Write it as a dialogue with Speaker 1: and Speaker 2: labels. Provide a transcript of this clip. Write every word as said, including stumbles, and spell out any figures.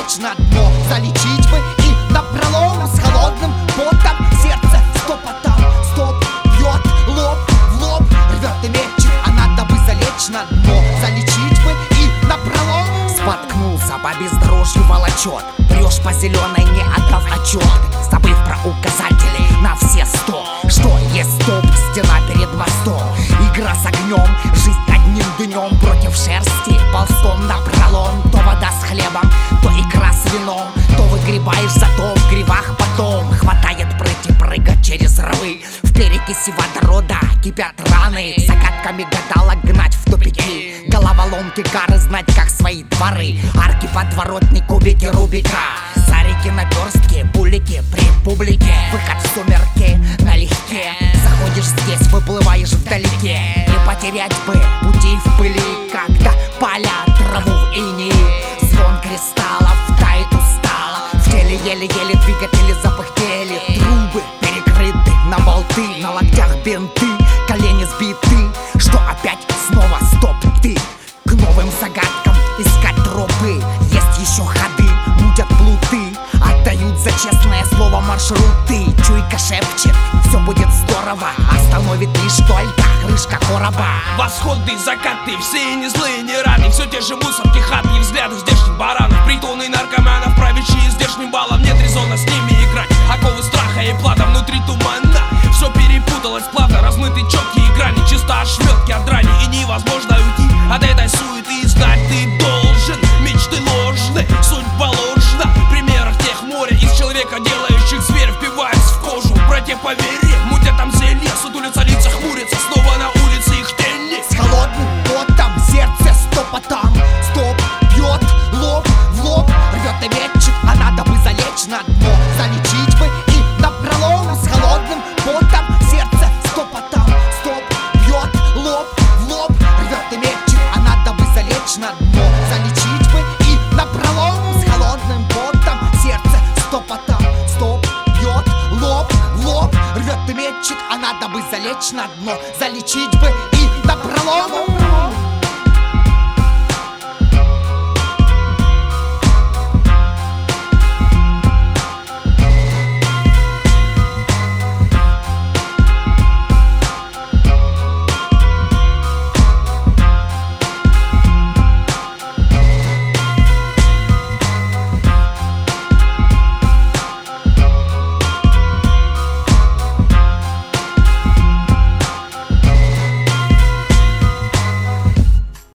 Speaker 1: залечь на дно, залечить бы и напролом. С холодным потом сердце стопотом, стоп, бьет лоб в лоб, рвет и мечет, а надо бы залечь на дно, залечить бы и напролом. Споткнулся по бездорожью волочет, прешь по зеленой, не отдав отчет, забыв про указатели на все сто. Что есть стоп, стена перед мостом, игра с огнем, жизнь одним днем против шерсти, ползком напролом. То вода с хлебом, то икра с вином, то выгребаешь, зато в гривах потом хватает прыть и прыгать через рвы. В перекиси водорода кипят раны, загадками гадалок гнать в тупики, головоломки гары знать как свои дворы, арки подворотни, кубики Рубика, сарики наперстки, булики при публике, выход в сумерки налегке. Заходишь здесь, выплываешь вдалеке, не потерять бы пути в пыли, когда палят траву в инии. Звон кристаллов тает устало, в теле еле-еле двигатели запыхтели, трубы перекрыты на болты, на локтях бинты, колени сбиты. Что опять снова стоп ты? К новым загадкам искать тропы, есть еще ходы, мутят плуты, отдают за честное слово маршруты. Чуйка шепчет, все будет здорово, остановит лишь только крышка короба.
Speaker 2: Восходы, закаты, все не злые, не рады, все те же мусорки, хаты, взгляды здешних баранов, притоны наркоманов, правящие здешним баллом. Нет резона с ними играть, оковы страха и плата внутри тумана. Все перепуталось плавно, размыты четкие грани, чисто ошметки от драни, и невозможно уйти от этой суеты. Знать ты должен, мечты ложны, судьба ложна, в примерах тех моря из человека делающих зверь, впиваясь в кожу. Братья поверье, мутят там зелье, сутулятся лица, хмурятся, снова на улице их тени.
Speaker 1: С холодным потом сердце стопотом, стоп, бьет лоб в лоб, рвет и мечет, а надо бы залечь на дно, залечить бы и напролом. С холодным потом сердце стопотом, стоп, бьет лоб в лоб, рвет и мечет, а надо бы залечь на дно, залечить бы и напролом. С холодным потом сердце стопотом, стоп, бьет лоб в лоб, рвет и мечет, а надо бы залечь на дно, залечить бы и напролом.